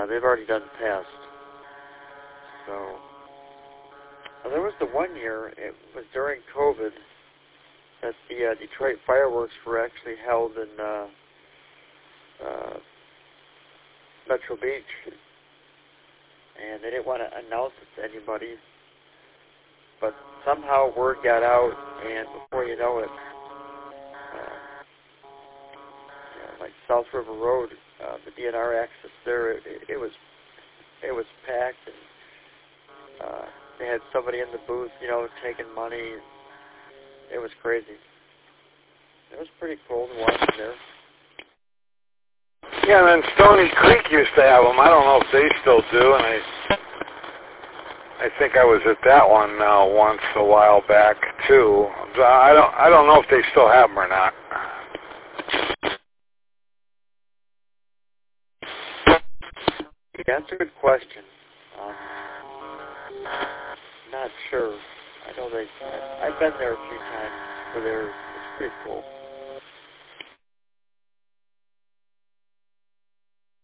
they've already done past. So there was the one year, it was during COVID, that the Detroit fireworks were actually held in Metro Beach, and they didn't want to announce it to anybody, but somehow word got out, and before you know it, like South River Road, the DNR access there, it was packed, and they had somebody in the booth, taking money. It was crazy. It was pretty cool to watch there. Yeah, and then Stony Creek used to have them. I don't know if they still do, and I think I was at that one once a while back too. I don't know if they still have them or not. Yeah, that's a good question. Not sure. I know I've been there a few times, so it's pretty cool.